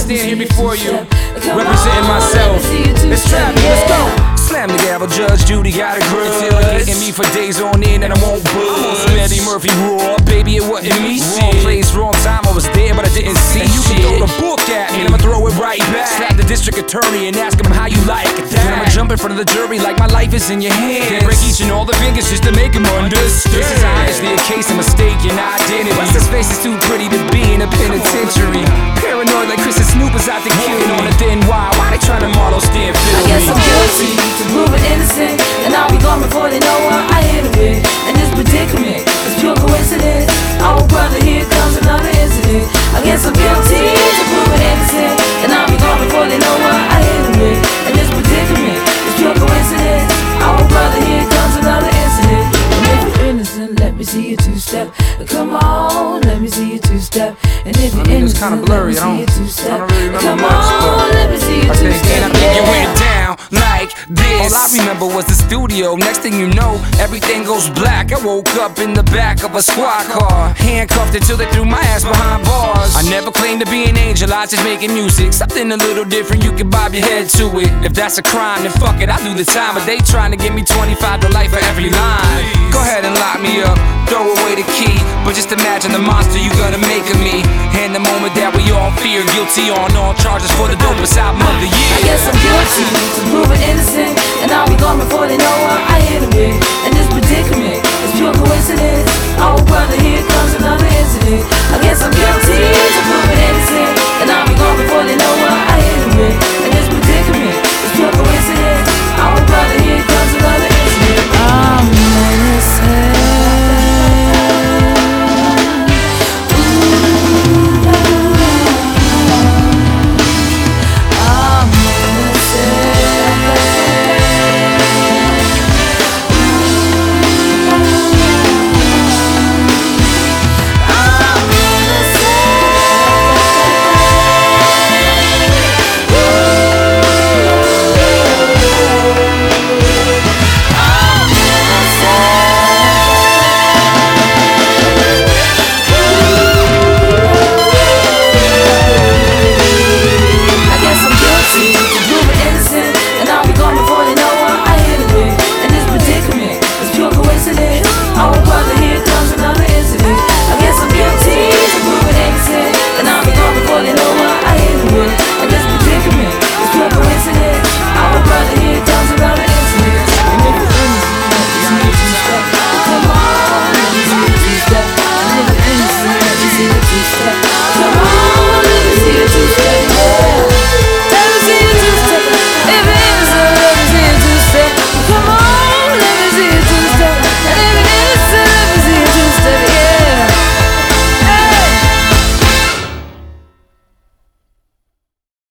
stand here before you, representing myself. It's trap, let's go. Slam the gavel, Judge Judy got a grudge. Tailgating me for days on end and I won't budge. I'm on some Eddie Murphy raw, baby, it wasn't me. Wrong place, wrong time, I was there but I didn't see. And you can throw the book at me and I'ma throw it right back. Slap the district attorney and ask him how you like it. Then I'ma jump in front of the jury like my life is in your hands. Then break each and all the fingers just to make him understand. This is obviously a case of mistaken identity. What's his face is too pretty to be in a penitentiary. Paranoid like Chris and Snoop is out to kill me. On a thin why they tryna model stand I guess I'm guilty to prove it innocent, and I'll be gone before they know what I hit with. And this predicament is pure coincidence. Oh brother, here comes another incident. I guess I'm guilty to prove it innocent, and I'll be gone before they know what I hit with. And this predicament is pure coincidence. Oh brother, here comes another incident. And if you're innocent, let me see you two-step. Come on, let me see you two-step. And if you're innocent, it's kinda blurry, let me see you two-step. I don't really remember Come much, on, let me see you two-step. I think you went down like this. All I remember was the studio. Next thing you know, everything goes black. I woke up in the back of a squad car, handcuffed until they threw my ass behind bars. I never claimed to be an angel, I just making music. Something a little different, you can bob your head to it. If that's a crime, then fuck it, I'll do the time. But they trying to give me 25 to life for every line. Go ahead and lock me up, throw away the key. But just imagine the monster you gonna make of me. And the moment that we all fear, guilty on all charges for the dopest album of the year. I guess I'm guilty to prove it innocent, and I'll be gone before they know what I hit with. And this predicament is pure coincidence. Oh brother, here comes another incident. I guess I'm guilty to prove it innocent,